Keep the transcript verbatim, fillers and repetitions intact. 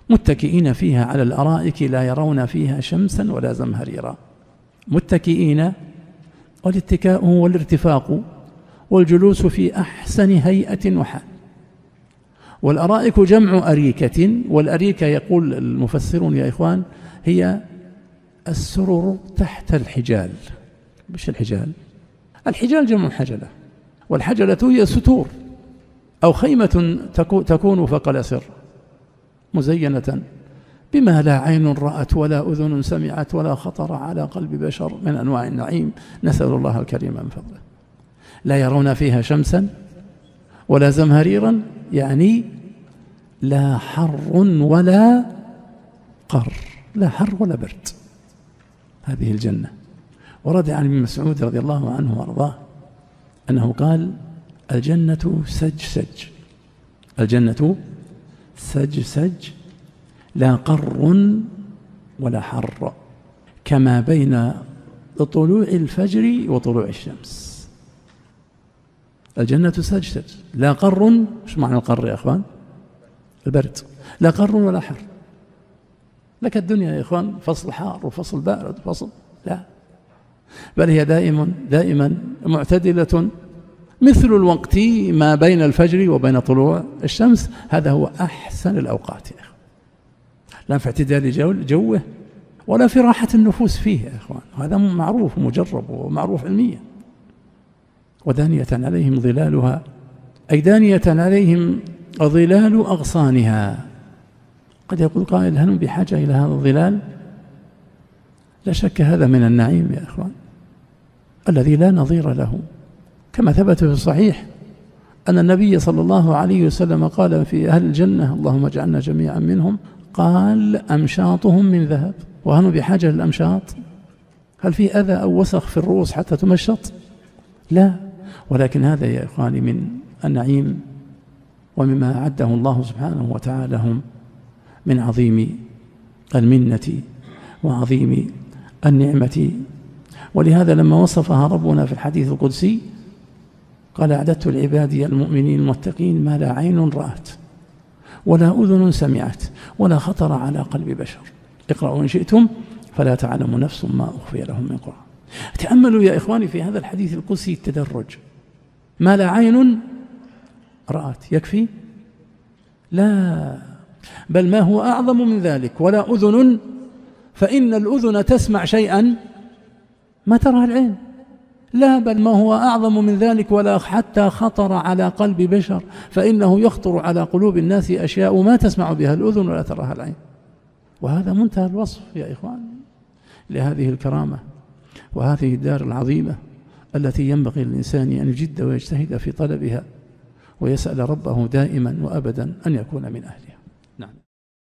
متكئين فيها على الأرائك لا يرون فيها شمسا ولا زمهريرا. متكئين، والاتكاء هو الارتفاق والجلوس في أحسن هيئة وحال. والأرائك جمع أريكة، والأريكة يقول المفسرون يا إخوان هي السرر تحت الحجال. مش الحجال، الحجال جمع حجلة، والحجلة هي ستور أو خيمة تكون فوق الأسر مزينة بما لا عين رأت ولا أذن سمعت ولا خطر على قلب بشر من أنواع النعيم، نسأل الله الكريم من فضله. لا يرون فيها شمسا ولا زمهريرا، يعني لا حر ولا قر، لا حر ولا برد. هذه الجنة. ورد عن ابن مسعود رضي الله عنه وارضاه أنه قال: الجنة سج سج، الجنة سج سج، لا قر ولا حر، كما بين طلوع الفجر وطلوع الشمس. الجنة سج سج، لا قر. ايش معنى القر يا اخوان؟ البرد. لا قر ولا حر. لك الدنيا يا اخوان فصل حار وفصل بارد وفصل، لا، بل هي دائما دائما معتدلة، مثل الوقت ما بين الفجر وبين طلوع الشمس. هذا هو أحسن الأوقات يا إخوان، لا في اعتدال جو جوه ولا في راحة النفوس فيه يا إخوان. هذا معروف ومجرب ومعروف علميا. ودانية عليهم ظلالها، أي دانية عليهم ظلال أغصانها. قد يقول قائل: هل بحاجة إلى هذا الظلال؟ لا شك هذا من النعيم يا إخوان الذي لا نظير له، كما ثبت في الصحيح أن النبي صلى الله عليه وسلم قال في أهل الجنة: اللهم اجعلنا جميعا منهم، قال: أمشاطهم من ذهب. وهل بحاجة للأمشاط؟ هل في أذى أو وسخ في الرؤوس حتى تمشط؟ لا، ولكن هذا يا إخواني من النعيم ومما أعده الله سبحانه وتعالى لهم من عظيم المنة وعظيم النعمة. ولهذا لما وصفها ربنا في الحديث القدسي قال: أعددت لعبادي المؤمنين المتقين ما لا عين رأت ولا أذن سمعت ولا خطر على قلب بشر. اقرأوا إن شئتم فلا تعلم نفس ما أخفي لهم من قرآن. تأملوا يا إخواني في هذا الحديث القدسي التدرج. ما لا عين رأت يكفي؟ لا، بل ما هو أعظم من ذلك. ولا أذن، فإن الأذن تسمع شيئا ما تراه العين. لا، بل ما هو أعظم من ذلك. ولا حتى خطر على قلب بشر، فإنه يخطر على قلوب الناس أشياء ما تسمع بها الأذن ولا تراها العين. وهذا منتهى الوصف يا إخوان لهذه الكرامة وهذه الدار العظيمة التي ينبغي للإنسان أن يجد ويجتهد في طلبها ويسأل ربه دائما وأبدا أن يكون من أهله.